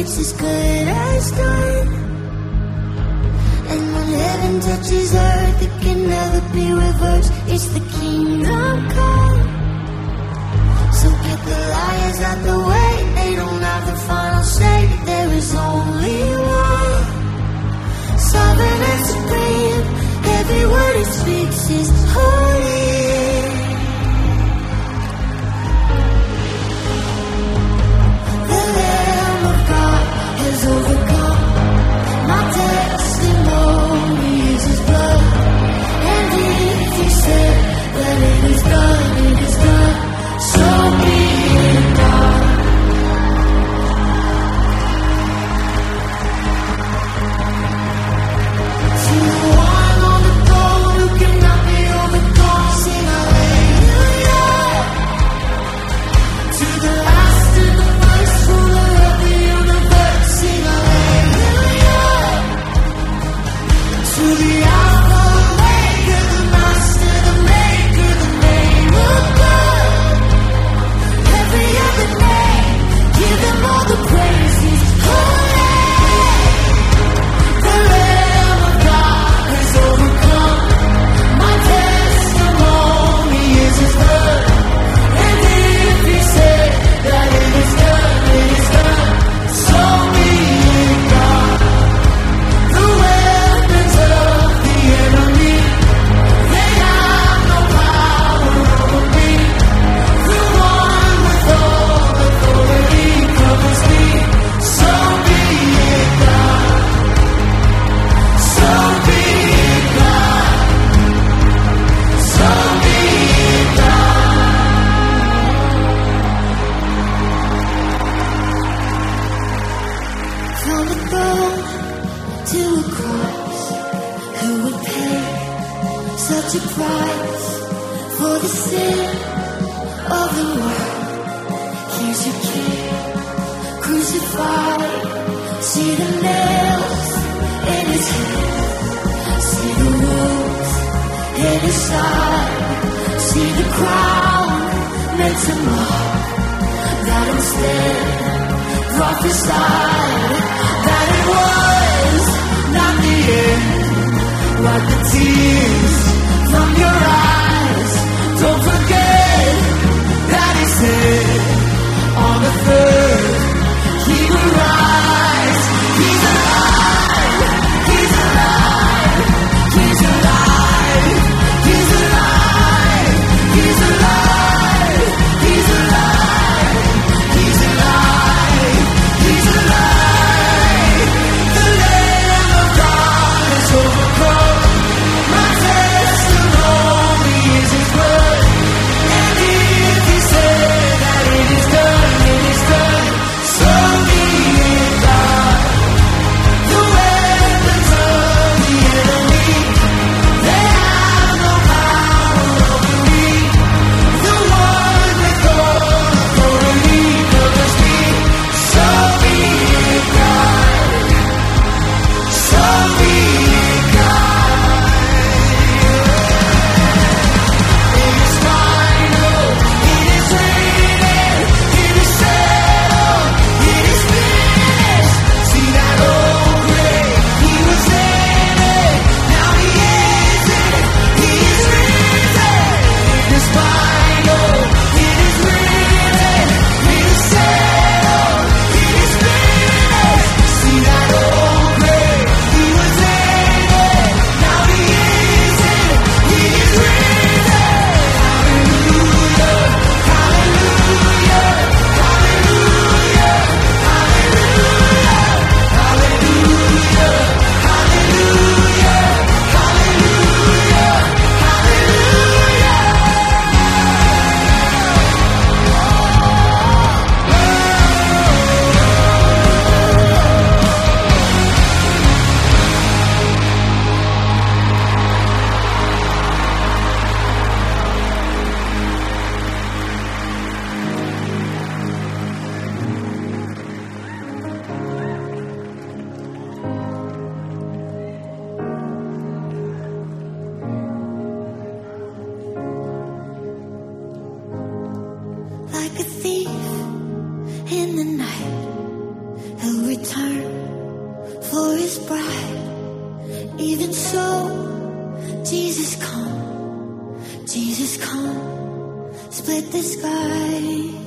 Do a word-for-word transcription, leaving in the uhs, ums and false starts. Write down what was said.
it's as good as done. And when heaven touches earth, it can never be reversed. It's the kingdom come. So get the liars out the way, they don't have the final say. There is only one, sovereign and supreme. Every word it speaks is holy. The Lamb of God has overcome. My testimony is His blood. And if He said that it is done, it is done. So be it done. To the one on the throne who cannot be overcome, sing hallelujah. To the last and the first ruler of the universe, sing hallelujah. To the Alpha, Omega, the Master, the Maker, the name of God. Every other name, give Him all the praise. He's holy. The Lamb of God has overcome. My testimony is His blood. And if He said that it is done, it is done. So be it done. The weapons of the enemy, they have no power over me. The one with all authority covers me. So be it done. So be it done. So be it done. From the throne to a cross, who would pay such a price for the sin of the world? Here's your King, crucified. See the nails in His hands. See the wounds in His side. See the crown meant to mock. That instead prophesied that it was not the end. Wipe the tears from your eyes. Don't forget that He said on the third He will rise. He's alive. He's alive. He's alive. He's alive. He's alive. He's alive. He's alive. He's alive. The Lamb of God has overcome. My is bright. Even so, Jesus come, Jesus come, split the sky.